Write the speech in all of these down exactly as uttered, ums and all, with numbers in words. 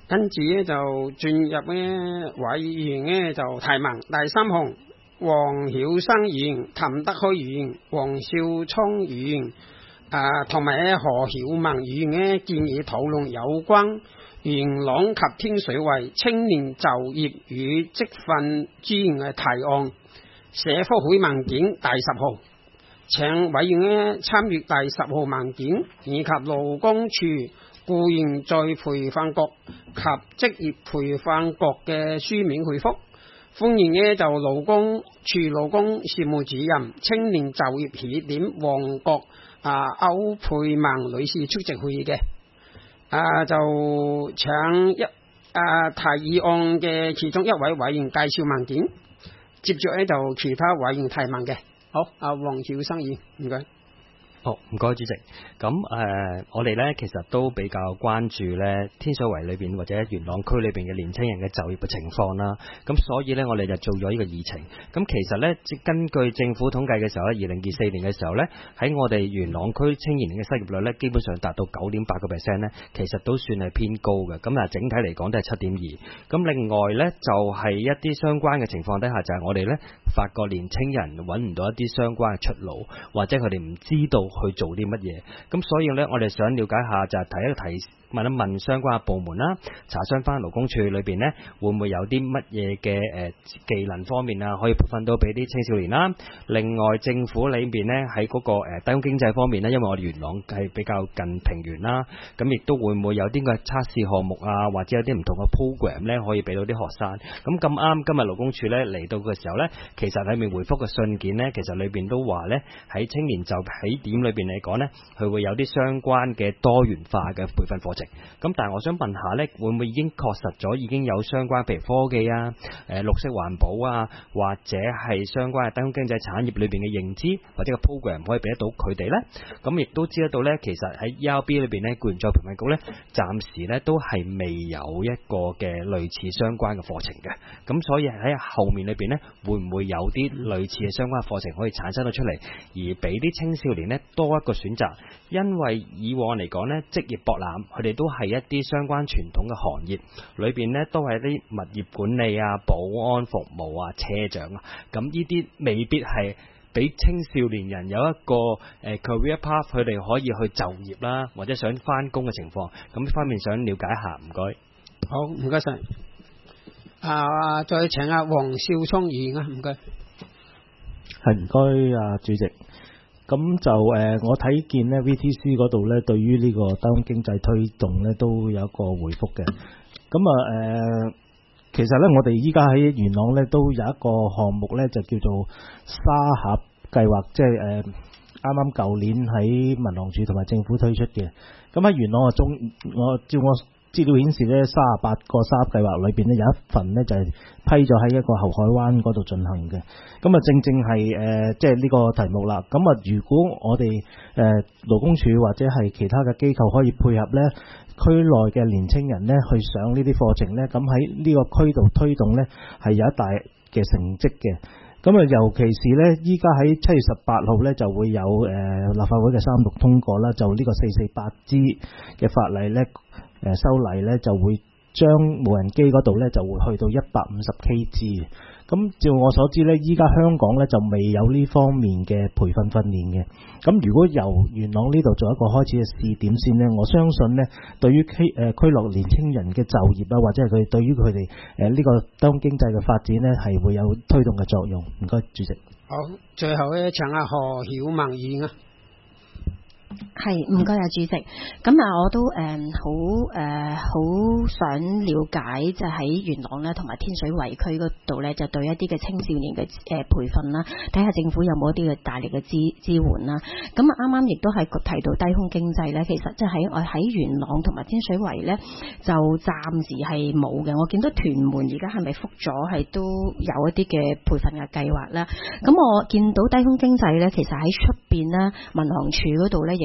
跟住咧就進入咧委員咧就提問。第三項，黃曉生議員、譚德開議員、黃少聰議員啊，同埋咧何曉文議員咧建議討論有關元朗及天水圍青年就業與職訓資源嘅提案，社福會文件第十號，請委員咧參閱第十號文件，以及勞工處僱員再培訓局及職業培訓局嘅書面回覆。歡迎呢就勞工處勞工事務主任、青年就業起點旺角啊歐佩文女士出席會議嘅。啊，就請一啊提議案嘅其中一位委員介紹文件，接着呢就其他委員提問嘅。好，阿黃曉生議員，唔該。 好，唔該主席。咁誒、呃，我哋咧其實都比較關注咧天水圍裏邊或者元朗區裏邊嘅年青人嘅就業嘅情況啦。咁所以咧，我哋就做咗呢個議程。咁其實咧，根據政府統計嘅時候咧，二零二四年嘅時候咧，喺我哋元朗區青年嘅失業率咧，基本上達到九點八個 percent 咧，其實都算係偏高嘅。咁啊，整體嚟講都係七點二。咁另外咧，就係、是、一啲相關嘅情況底下，就係、是、我哋咧發覺年青人揾唔到一啲相關嘅出路，或者佢哋唔知道去做啲乜嘢，咁所以呢，我哋想了解下就係提一個提問一問相關嘅部門啦，查詢翻勞工處裏邊呢，會唔會有啲乜嘢嘅誒技能方面啊，可以培訓到俾啲青少年啦。另外政府裏邊呢，喺嗰個誒低工經濟方面呢，因為我哋元朗係比較近平原啦，咁亦都會唔會有啲嘅測試項目啊，或者有啲唔同嘅 program 呢，可以俾到啲學生。咁咁啱今日勞工處呢嚟到嘅時候呢，其實喺面回覆嘅信件呢，其實裏邊都話呢，喺青年就起點裏邊嚟講呢，佢會有啲相關嘅多元化嘅培訓課程。咁但係我想問下呢，會唔會已經確實咗已經有相關譬如科技啊、誒綠色環保啊，或者係相關嘅低工經濟產業裏邊嘅認知或者個 program 可以俾得到佢哋呢？咁亦都知得到呢，其實喺 E R B 裏邊呢，僱員再培訓局呢，暫時呢都係未有一個嘅類似相關嘅課程嘅。咁所以喺後面裏邊呢，會唔會有啲類似嘅相關課程可以產生到出嚟，而俾啲青少年呢多一個選擇？因為以往嚟講呢，職業博覽佢哋都係一啲相關傳統嘅行業，裏邊呢都係啲物業管理啊、保安服務啊、車長啊，咁呢啲未必係俾青少年人有一個誒、呃、career path，佢哋可以去就業啦，或者想翻工嘅情況。咁呢方面想了解一下，唔該。 好，唔該晒。啊，再請阿黃少聰議員啊，唔該。 係唔該啊，主席。咁就誒、呃，我睇見咧 V T C 嗰度咧，對於呢個低工經濟推動咧，都有一個回覆嘅。咁啊誒，其實咧，我哋依家喺元朗咧，都有一個項目咧，就叫做沙盒計劃，即係誒啱啱舊年喺民航處同埋政府推出嘅。咁喺元朗啊中，我照我資料顯示咧，三十八個沙盒計劃裏邊咧，有一份咧就係、是、批咗喺一個後海灣嗰度進行嘅。咁啊，正正係誒，即係呢個題目啦。咁啊，如果我哋誒勞工處或者係其他嘅機構可以配合咧，區內嘅年青人咧去上呢啲課程咧，咁喺呢個區度推動咧係有一大嘅成績嘅。咁啊，尤其是咧，依家喺七月十八號咧就會有誒、呃、立法會嘅三讀通過啦，就呢個四四八 G 嘅法例咧，誒、呃、修例咧就會將無人機嗰度咧就會去到一百五十 kg。咁照我所知咧，依家香港咧就未有呢方面嘅培訓訓練嘅。咁如果由元朗呢度做一個開始嘅試點先咧，我相信咧，對於區誒區內年青人嘅就業啊，或者係佢對於佢哋誒呢個低工經濟嘅發展咧，係會有推動嘅作用。唔該，主席。 好，最後咧請阿何曉文議員啊。 係，唔該啊，主席。咁啊，我都誒好誒好想了解，就喺元朗咧同埋天水圍區嗰度咧，就對一啲嘅青少年嘅誒培訓啦，睇下政府有冇一啲嘅大力嘅支支援啦。咁啊，啱啱亦都係提到低空經濟咧，其實即係喺我喺元朗同埋天水圍咧，就暫時係冇嘅。我見到屯門而家係咪復咗，係都有一啲嘅培訓嘅計劃啦。咁我見到低空經濟咧，其實喺出邊咧，民航處嗰度咧，亦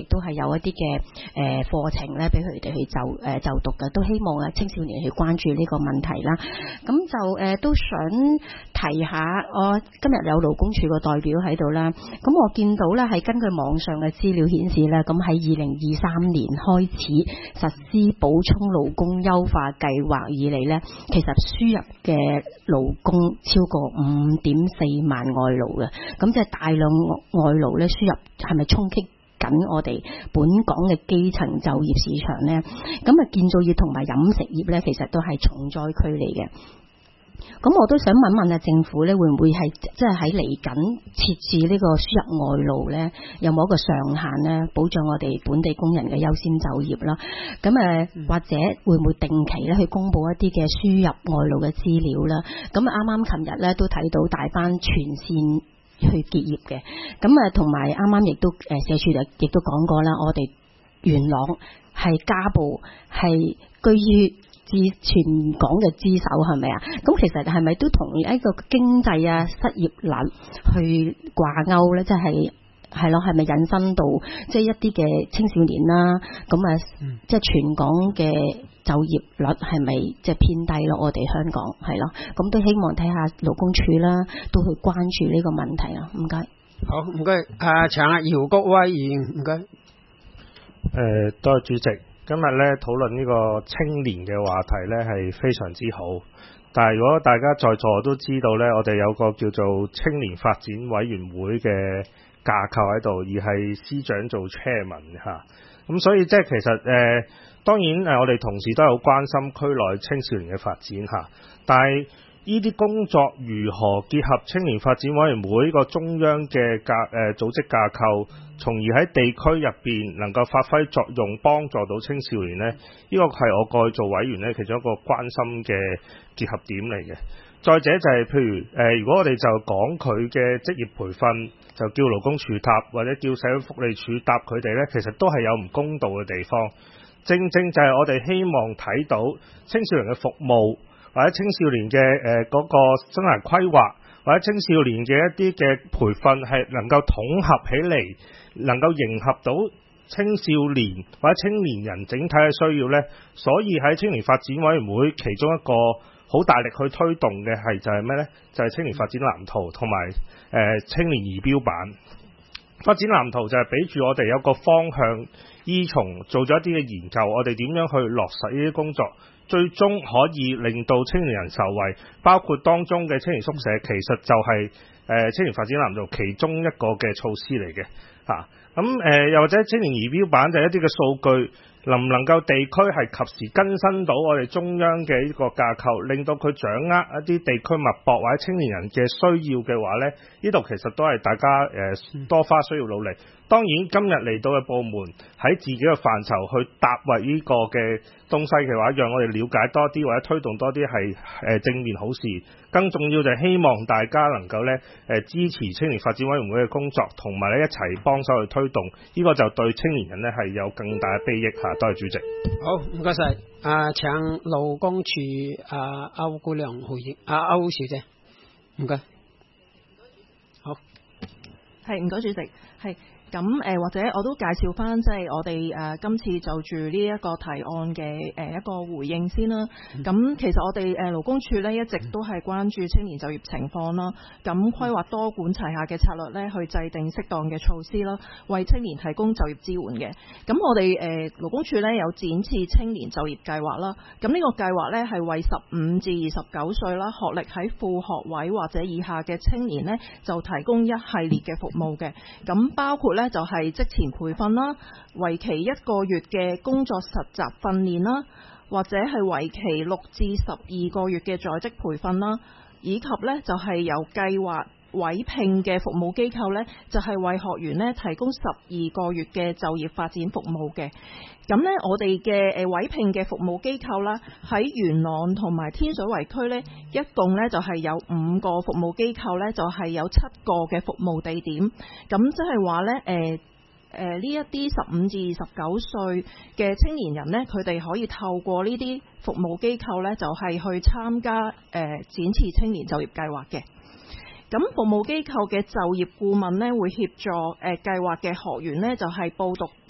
亦都係有一啲嘅誒課程咧，俾佢哋去就誒、呃、就讀嘅，都希望啊青少年去關注呢個問題啦。咁就誒、呃、都想提下，我今日有勞工處個代表喺度啦。咁我見到咧係根據網上嘅資料顯示咧，咁喺二零二三年開始實施補充勞工優化計劃以嚟咧，其實輸入嘅勞工超過五點四萬外勞嘅，咁即係大量外勞咧輸入，係咪衝擊緊我哋本港嘅基層就業市場呢？咁啊，建造業同埋飲食業咧，其實都係重災區嚟嘅。咁我都想問問啊，政府咧會唔會係即係喺嚟緊設置呢個輸入外勞咧，有冇一個上限咧，保障我哋本地工人嘅優先就業啦？咁誒，或者會唔會定期咧去公布一啲嘅輸入外勞嘅資料啦？咁啱啱琴日咧都睇到大班全線去結業嘅，咁啊同埋啱啱亦都誒社署就亦都講過啦，我哋元朗係家暴係居於至全港嘅之首，係咪啊？咁其實係咪都同一個經濟啊失業率去掛鈎咧？即係係咯，係咪引申到即係一啲嘅青少年啦？咁啊，即係全港嘅就業率係咪即係偏低咯？我哋香港係咯，咁都希望睇下勞工處啦，都去關注呢個問題啊！唔該。 好，唔該。啊，請阿姚國威議員，唔該。 誒、呃，多謝主席。今日咧討論呢個青年嘅話題咧係非常之好，但係如果大家在座都知道咧，我哋有個叫做青年發展委員會嘅架構喺度，而係司長做 chairman 嚇，咁所以即係其實誒、呃，當然誒我哋同事都係好關心區內青少年嘅發展嚇，但係呢啲工作如何結合青年發展委員會個中央嘅架誒、呃、組織架構，從而喺地區入邊能夠發揮作用，幫助到青少年呢？呢、呢個係我過去做委員呢其中一個關心嘅結合點嚟嘅。再者就係、是、譬如誒、呃，如果我哋就講佢嘅職業培訓，就叫勞工處答或者叫社會福利署答佢哋呢，其實都係有唔公道嘅地方。正正就係我哋希望睇到青少年嘅服務，或者青少年嘅誒嗰個生涯規劃，或者青少年嘅一啲嘅培訓係能夠統合起嚟，能夠迎合到青少年或者青年人整體嘅需要呢。所以喺青年發展委員會其中一個好大力去推動嘅係就係咩呢？就係、是、青年發展藍圖同埋誒青年儀表板。發展藍圖就係俾住我哋有個方向，依從做咗一啲嘅研究，我哋點樣去落實呢啲工作，最終可以令到青年人受惠，包括當中嘅青年宿舍，其實就係、是、誒、呃、青年發展藍圖其中一個嘅措施嚟嘅嚇。咁、啊、誒、呃、又或者青年儀表板就係一啲嘅數據，能唔能夠地區係及時更新到我哋中央嘅呢個架構，令到佢掌握一啲地區脈搏或者青年人嘅需要嘅話呢，呢度其實都係大家誒、呃、多花需要努力。當然今日嚟到嘅部門喺自己嘅範疇去答為呢個嘅東西嘅話，讓我哋了解多啲或者推動多啲係誒正面好事。更重要就係希望大家能夠咧誒支持青年發展委員會嘅工作，同埋咧一齊幫手去推動，呢、這個就對青年人咧係有更大嘅裨益嚇。多謝主席。 好，唔該晒。啊，請勞工處啊歐姑娘回應。啊，歐小姐，唔該。好， 係唔該主席，係。咁誒、呃、或者我都介紹翻，即係我哋誒、呃、今次就住呢一個提案嘅誒、呃、一個回應先啦。咁、嗯、其實我哋誒勞工處咧一直都係關注青年就業情況啦。咁規劃多管齊下嘅策略咧，去制定適當嘅措施啦，為青年提供就業支援嘅。咁我哋誒、呃、勞工處咧有展翅青年就業計劃啦。咁呢個計劃咧係為十五至二十九歲啦，學歷喺副學位或者以下嘅青年咧，就提供一系列嘅服務嘅。咁包括咧就係職前培訓啦，為期一個月嘅工作實習訓練啦，或者係為期六至十二個月嘅在職培訓啦，以及咧就係由計劃委聘嘅服務機構咧，就係為學員咧提供十二個月嘅就業發展服務嘅。咁咧，我哋嘅誒委聘嘅服務機構啦，喺元朗同埋天水圍區咧，一共咧就係有五個服務機構咧，就係有七個嘅服務地點。咁即係話咧，誒誒呢一啲十五至二十九歲嘅青年人咧，佢哋可以透過呢啲服務機構咧，就係去參加誒展翅青年就業計劃嘅。咁服務機構嘅就業顧問咧，會協助誒計劃嘅學員咧，就係報讀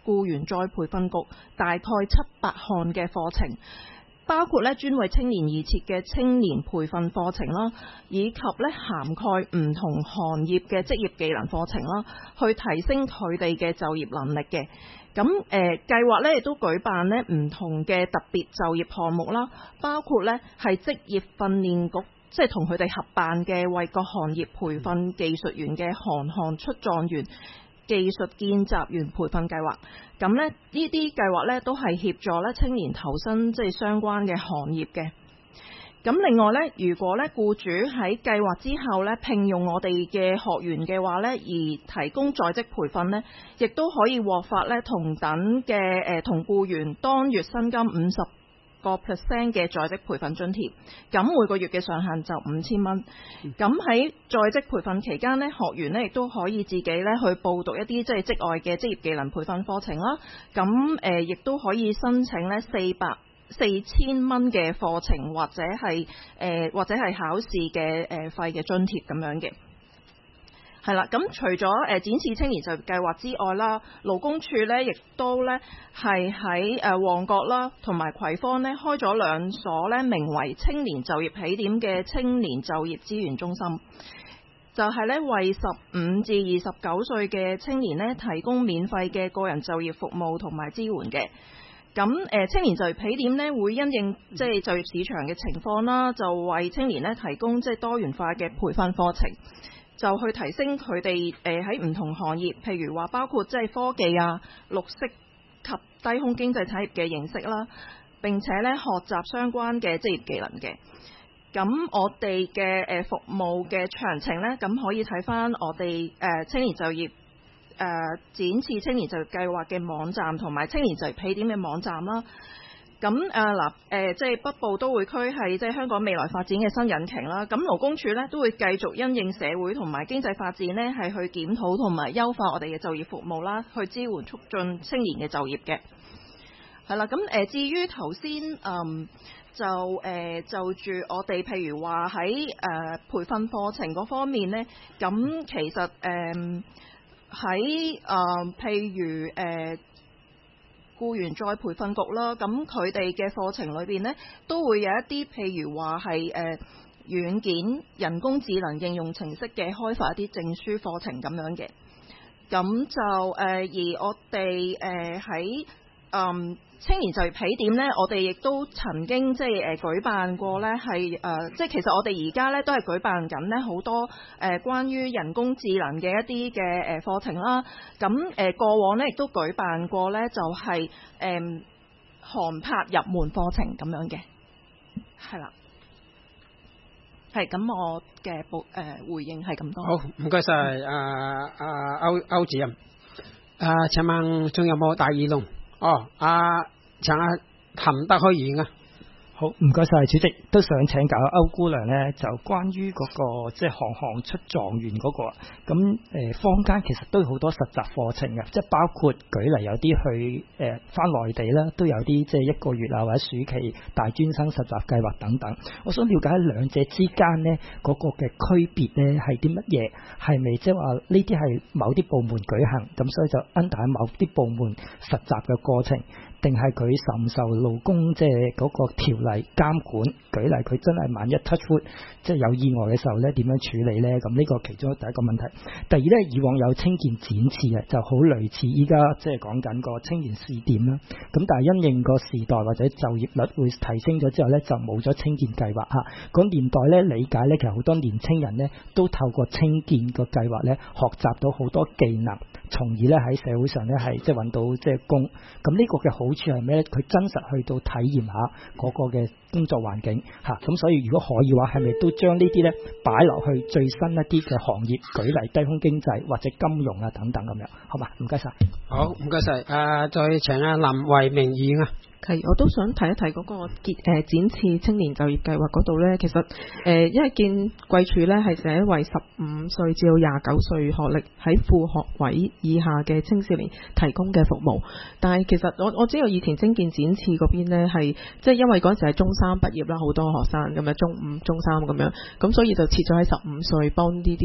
僱員再培訓局大概七八項嘅課程，包括咧專為青年而設嘅青年培訓課程啦，以及咧涵蓋唔同行業嘅職業技能課程啦，去提升佢哋嘅就業能力嘅。咁誒、呃、計劃咧亦都舉辦咧唔同嘅特別就業項目啦，包括咧係職業訓練局，即係同佢哋合辦嘅為各行業培訓技術員嘅行行出狀元技術見習員培訓計劃。咁咧呢啲計劃咧都係協助咧青年投身即係相關嘅行業嘅。咁另外咧，如果咧僱主喺計劃之後咧聘用我哋嘅學員嘅話咧，而提供在職培訓咧，亦都可以獲發咧同等嘅誒同僱員當月薪金五十個 percent 嘅在職培訓津貼。咁每個月嘅上限就五千蚊。咁喺在職培訓期間咧，學員咧亦都可以自己咧去報讀一啲即係職外嘅職業技能培訓課程啦。咁誒亦都可以申請咧四百四千蚊嘅課程，或者係誒、呃、或者係考試嘅誒費嘅津貼咁樣嘅。係啦，咁除咗誒展翅青年就業計劃之外啦，勞工處咧亦都咧係喺誒旺角啦同埋葵芳咧開咗兩所咧名為青年就業起點嘅青年就業資源中心，就係咧為十五至二十九歲嘅青年咧提供免費嘅個人就業服務同埋支援嘅。咁誒青年就業起點咧會因應即係就業市場嘅情況啦，就為青年咧提供即係多元化嘅培訓課程，就去提升佢哋誒喺唔同行業，譬如話包括即係科技啊、綠色及低空經濟產業嘅認識啦，並且咧學習相關嘅職業技能嘅。咁我哋嘅誒服務嘅詳情咧，咁可以睇返我哋誒青年就業誒、呃、展翅青年就業計劃嘅網站同埋青年就業起點嘅網站啦。咁誒嗱誒，即係北部都會區係即係香港未來發展嘅新引擎啦。咁勞工處咧都會繼續因應社會同埋經濟發展咧，係去檢討同埋優化我哋嘅就業服務啦，去支援促進青年嘅就業嘅。係啦，咁誒、呃、至於頭先嗯就誒、呃、就住我哋譬如話喺誒培訓課程嗰方面咧，咁其實誒。呃喺誒、呃，譬如誒、呃、僱員再培訓局啦，咁佢哋嘅課程裏邊呢，都會有一啲譬如話係誒軟件、人工智能應用程式嘅開發一啲證書課程咁樣嘅。咁就誒、呃，而我哋誒喺嗯青年就業起點呢，我哋亦都曾經即係誒舉辦過呢，係誒、呃、即係其實我哋而家呢都係舉辦緊呢好多誒、呃、關於人工智能嘅一啲嘅誒課程啦。咁誒、呃、過往呢亦都舉辦過呢，就係誒航拍入門課程咁樣嘅，係啦。係咁，我嘅報誒回應係咁多。 好，唔該晒，阿阿歐歐主任。啊，請問仲有冇第二龍？哦，阿請阿譚德開言啊。 好，唔該晒主席，都想請教歐姑娘呢，就關於嗰、那個即係行行出狀元嗰、那個，咁誒坊間其實都有好多實習課程嘅，即係包括舉例有啲去誒返內地啦，都有啲即係一個月啊或者暑期大專生實習計劃等等。我想了解兩者之間呢嗰、那個嘅區別呢係啲乜嘢？係咪即係話呢啲係某啲部門舉行，咁所以就 under 喺某啲部門實習嘅過程？定係佢受唔受勞工即係嗰個條例監管？舉例佢真係萬一 touch wood 即係有意外嘅時候咧，點樣處理咧？咁呢個其中第一個問題。第二咧，以往有青健展翅嘅，就好類似依家即係講緊個青年試點啦。咁但係因應個時代或者就業率會提升咗之後咧，就冇咗青健計劃嚇。嗰年代咧理解咧，其實好多年青人咧都透過青健個計劃咧學習到好多技能，從而咧喺社會上咧係即係揾到即係工。咁呢個嘅好處係咩咧？佢真實去到體驗下嗰個嘅工作環境嚇，咁所以如果可以話，係咪都將呢啲咧擺落去最新一啲嘅行業，舉例低空經濟或者金融啊等等咁樣，好嘛？唔該晒。 好，唔該晒。誒，再請阿林慧明議員啊。 係，我都想提一提嗰個結誒展翅青年就業計劃嗰度咧，其實誒、呃、因為見貴處咧係寫為十五歲至到廿九歲學歷喺副學位以下嘅青少年提供嘅服務，但係其實我我知道以前青健展翅嗰邊咧係即係因為嗰陣時係中三畢業啦，好多學生咁樣中五、中三咁樣，咁所以就設咗喺十五歲幫呢啲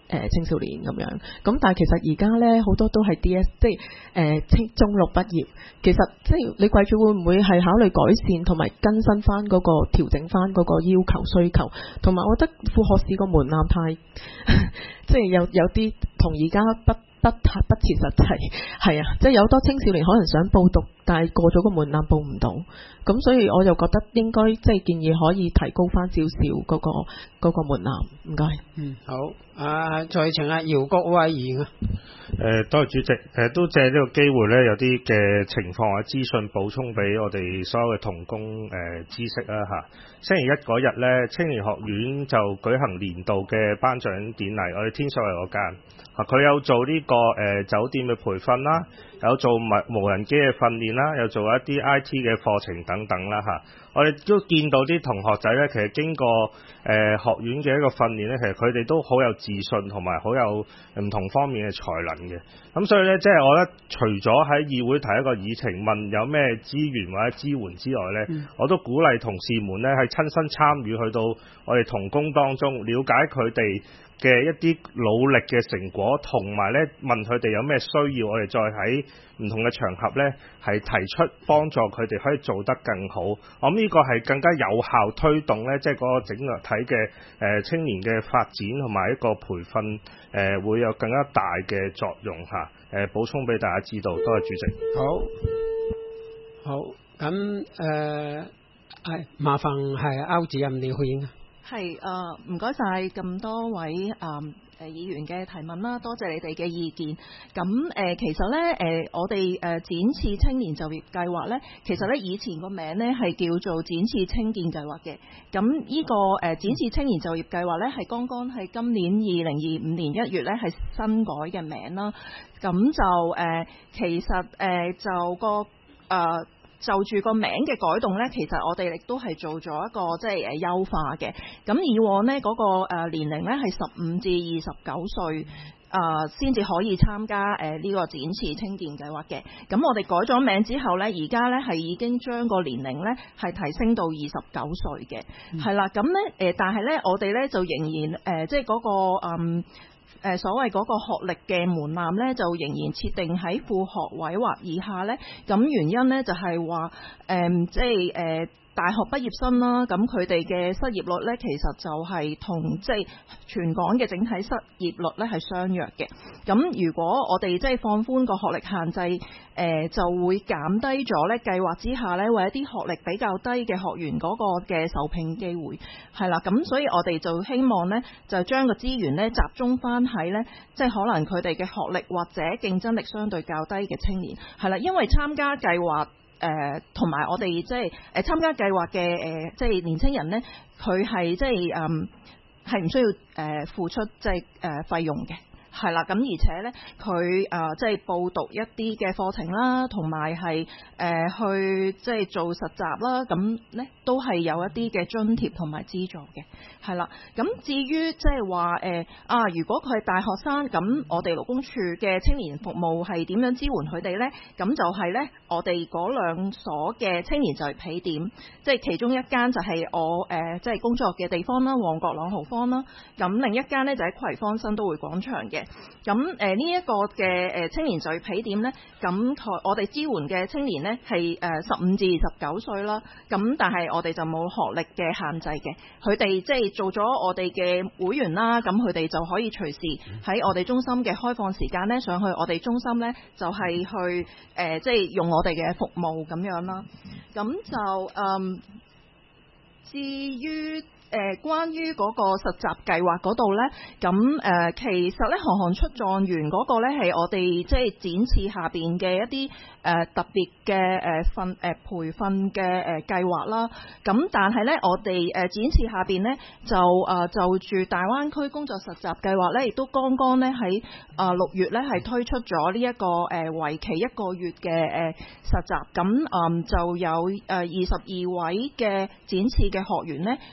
誒青少年咁樣。咁但係其實而家咧好多都係 D S， 即係誒青中六畢業。其實即係你貴處會唔會係考慮改善同埋更新翻嗰個調整翻嗰個要求需求？同埋我覺得副學士個門檻太即係有有啲同而家不不太不切實際，係啊，即係有好多青少年可能想報讀，但係過咗個門檻報唔到，咁所以我就覺得應該即係建議可以提高翻少少嗰個嗰個門檻。唔該。 嗯，好。啊，再請阿姚國威議員啊。 誒、呃，多謝主席。誒、呃，都借呢個機會咧，有啲嘅情況或者資訊補充俾我哋所有嘅同工誒、呃、知識啦嚇。星期一嗰日咧，青年學院就舉行年度嘅頒獎典禮，我哋天水圍嗰間，佢有做呢、這個誒、呃、酒店嘅培訓啦，有做無無人機嘅訓練啦，有做一啲 I T 嘅課程等等啦嚇。我哋都見到啲同學仔咧，其實經過誒、呃、學院嘅一個訓練咧，其實佢哋都好有自信同埋好有唔同方面嘅才能嘅。咁所以咧，即係我覺得除咗喺議會提一個議程問有咩資源或者支援之外咧，嗯、我都鼓勵同事們咧係親身參與去到我哋同工當中，了解佢哋嘅一啲努力嘅成果，同埋咧問佢哋有咩需要，我哋再喺唔同嘅場合咧係提出幫助佢哋可以做得更好。我諗呢個係更加有效推動咧，即係嗰個整個體嘅誒、呃、青年嘅發展同埋一個培訓誒、呃、會有更加大嘅作用嚇。誒、呃、補充俾大家知道，多謝主席。 好，好，咁誒係麻煩係歐主任你回應啊。 係誒，唔該晒咁多位誒誒、呃、議員嘅提問啦，多謝你哋嘅意見。咁誒、呃，其實咧誒、呃，我哋誒、呃、展翅青年就業計劃咧，其實咧以前個名咧係叫做展翅青見計劃嘅。咁呢、這個誒、呃、展翅青年就業計劃咧，係剛剛喺今年二零二五年一月咧係新改嘅名啦。咁就誒、呃，其實誒、呃、就個誒。呃就住個名嘅改動呢，其實我哋亦都係做咗一個即係誒優化嘅。咁以往呢嗰、那個、呃、年齡呢係十五至二十九歲誒先至可以參加誒呢、呃這個展翅青見計劃嘅。咁我哋改咗名之後呢，而家呢係已經將個年齡呢係提升到二十九歲嘅，係啦、嗯。咁呢，誒、呃，但係呢，我哋呢就仍然誒即係嗰個嗯。誒所謂嗰個學歷嘅門檻咧，就仍然設定喺副學位或以下咧。咁原因咧就係話誒，即係誒大學畢業生啦。咁佢哋嘅失業率咧，其實就係同即係全港嘅整體失業率咧係相若嘅。咁如果我哋即係放寬個學歷限制，誒、呃、就會減低咗咧計劃之下咧，為一啲學歷比較低嘅學員嗰個嘅受聘機會係啦。咁所以我哋就希望咧，就將個資源咧集中翻喺咧，即係可能佢哋嘅學歷或者競爭力相對較低嘅青年係啦。因為參加計劃誒同埋我哋即係誒參加計劃嘅誒即係年青人咧，佢係即係誒係唔需要誒、呃、付出即係誒費用嘅。係啦，咁而且咧，佢誒、呃、即係報讀一啲嘅課程啦，同埋係誒去即係做實習啦，咁咧都係有一啲嘅津貼同埋資助嘅。係啦，咁至於即係話誒啊，如果佢係大學生，咁我哋勞工處嘅青年服務係點樣支援佢哋咧？咁就係咧，我哋嗰兩所嘅青年就業起點，即係其中一間就係我誒、呃、即係工作嘅地方啦，旺角朗豪坊啦。咁另一間咧就喺葵芳新都會廣場嘅。咁誒呢一個嘅誒青年就業起點咧，咁我哋支援嘅青年咧係誒十五至二十九歲啦。咁但係我哋就冇學歷嘅限制嘅，佢哋即係做咗我哋嘅會員啦，咁佢哋就可以隨時喺我哋中心嘅開放時間咧上去我哋中心咧，就係去誒即係用我哋嘅服務咁樣啦。咁就嗯至於。誒、呃，關於嗰個實習計劃嗰度呢，咁誒、呃，其實呢，行行出狀元嗰個呢，係我哋即係展翅下邊嘅一啲誒、呃、特別嘅誒訓誒培訓嘅誒計劃啦。咁但係呢，我哋誒、呃、展翅下邊呢，就誒、呃、就住大灣區工作實習計劃呢，亦都剛剛呢喺啊六月呢，係推出咗呢一個誒為、呃、期一個月嘅誒、呃、實習。咁嗯、呃、就有誒二十二位嘅展翅嘅學員呢，係喺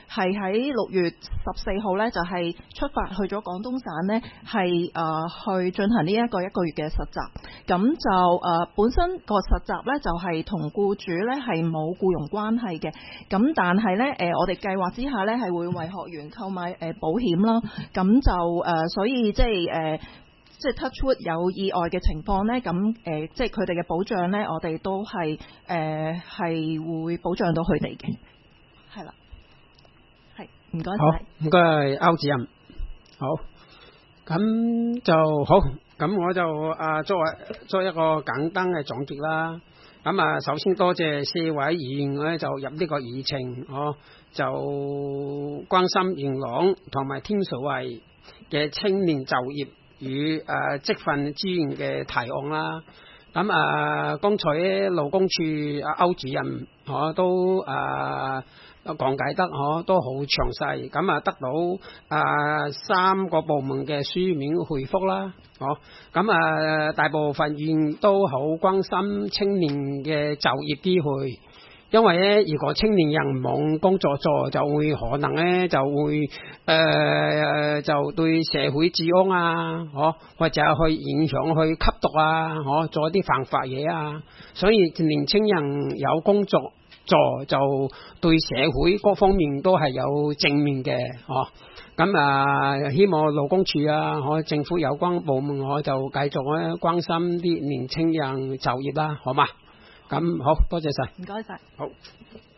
喺六月十四號咧就係、是、出發去咗廣東省咧，係誒、呃、去進行呢一個一個月嘅實習。咁就誒、呃、本身個實習咧就係、是、同僱主咧係冇僱傭關係嘅。咁但係咧誒我哋計劃之下咧係會為學員購買誒、呃、保險啦。咁就誒、呃、所以即係誒。呃即係 touch wood 有意外嘅情況咧，咁誒、呃，即係佢哋嘅保障咧，我哋都係誒係會保障到佢哋嘅，係啦，係唔該晒， 唔該歐主任，好，咁就好，咁我就啊作為作一個簡單嘅總結啦。咁啊，首先多謝四位議員咧就入呢個議程，哦，就關心元朗同埋天水圍嘅青年就業與誒職訓資源嘅提案啦，咁啊，剛才勞工處阿歐主任我都誒講解得我都好詳細，咁啊得到啊三個部門嘅書面回覆啦，哦，咁啊大部分議員都好關心青年嘅就業機會。因為咧，如果青年人冇工作做，就會可能咧就會誒、呃、就對社會治安啊，嗬，或者去影響去吸毒啊，嗬，做一啲犯法嘢啊。所以年青人有工作做，就對社會各方面都係有正面嘅，嗬。咁啊，希望勞工處啊，可政府有關部門，我就繼續咧關心啲年青人就業啦，好嘛？咁好多謝晒， 唔該晒， 好。